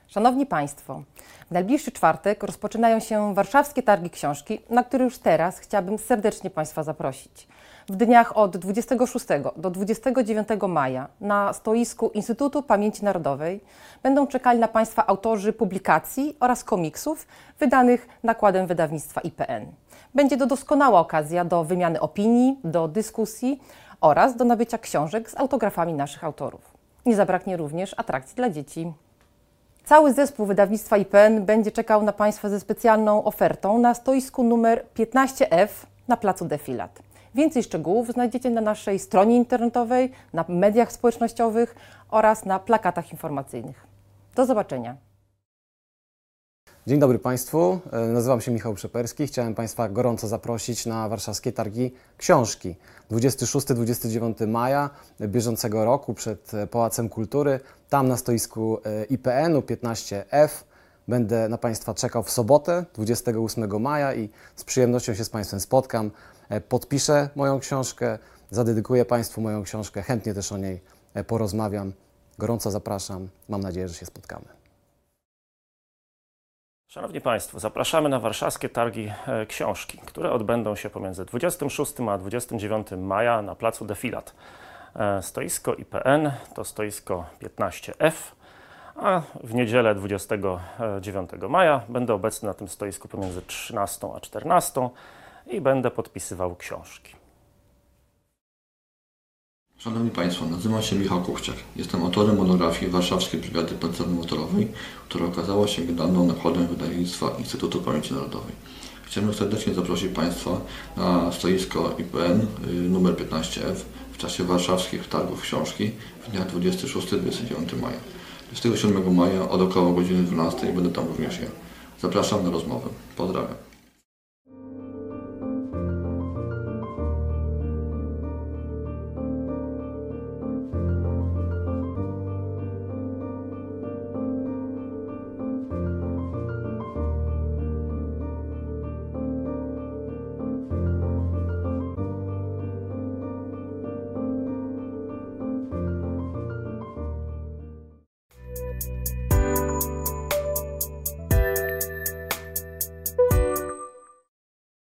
Szanowni Państwo, w najbliższy czwartek rozpoczynają się warszawskie targi książki, na które już teraz chciałabym serdecznie Państwa zaprosić. W dniach od 26 do 29 maja na stoisku Instytutu Pamięci Narodowej będą czekali na Państwa autorzy publikacji oraz komiksów wydanych nakładem wydawnictwa IPN. Będzie to doskonała okazja do wymiany opinii, do dyskusji oraz do nabycia książek z autografami naszych autorów. Nie zabraknie również atrakcji dla dzieci. Cały zespół wydawnictwa IPN będzie czekał na Państwa ze specjalną ofertą na stoisku numer 15F na placu Defilat. Więcej szczegółów znajdziecie na naszej stronie internetowej, na mediach społecznościowych oraz na plakatach informacyjnych. Do zobaczenia. Dzień dobry Państwu, nazywam się Michał Przeperski. Chciałem Państwa gorąco zaprosić na warszawskie targi książki. 26-29 maja bieżącego roku przed Pałacem Kultury, tam na stoisku IPN-u 15F. Będę na Państwa czekał w sobotę, 28 maja i z przyjemnością się z Państwem spotkam. Podpiszę moją książkę, zadedykuję Państwu moją książkę, chętnie też o niej porozmawiam. Gorąco zapraszam, mam nadzieję, że się spotkamy. Szanowni Państwo, zapraszamy na warszawskie targi książki, które odbędą się pomiędzy 26 a 29 maja na placu Defilat. Stoisko IPN to stoisko 15F, a w niedzielę 29 maja będę obecny na tym stoisku pomiędzy 13 a 14 i będę podpisywał książki. Szanowni Państwo, nazywam się Michał Kuchciak. Jestem autorem monografii Warszawskiej Brygady Pancerno-Motorowej, która okazała się wydaną nakładem wydawnictwa Instytutu Pamięci Narodowej. Chciałbym serdecznie zaprosić Państwa na stoisko IPN numer 15F w czasie warszawskich targów książki w dniach 26-29 maja. 27 maja od około godziny 12 będę tam również ja. Zapraszam na rozmowę. Pozdrawiam.